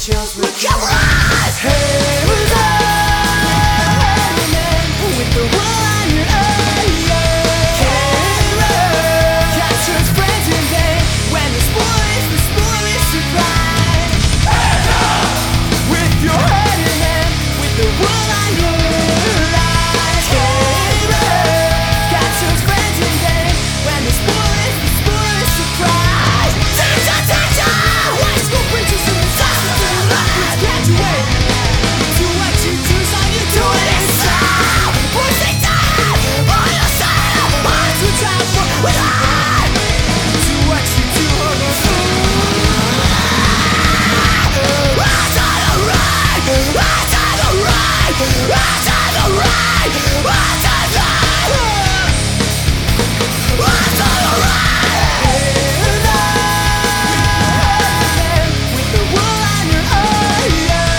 chills with you. Hey, what's up? With the world on your own. Hey, captures friends in day when the spoil is surprise. Hands up! With your head in hand, with the world on your eyes. Hey, captures friends in day when the spoil is surprise. Attention! High school preachers in the sauce to the lights. Graduate. Do what you do, so you do it inside. Pushing down all your style. Hearts will travel with life. Do what you do, I on the right. I on the right. I on the right. I on the right. I on the right. With the world on your own.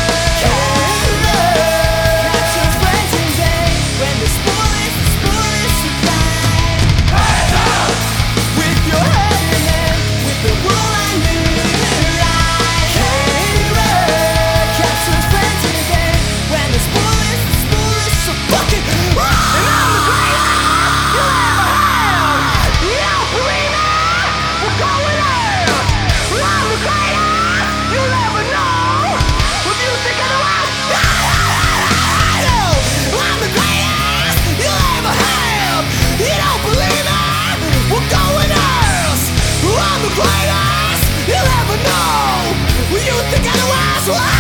Captures friends in day when the spoil is surprise. Hands up! With your head in hand, with the world on your eyes. Captures friends in day when the spoil is so fucking right. And I'm the greatest you'll ever have. You don't believe me? We're going out. I'm the greatest you'll ever know. If you think otherwise, I'm the greatest you'll ever have. You don't believe me? We're going out. I'm the greatest you'll ever know. Will you think otherwise?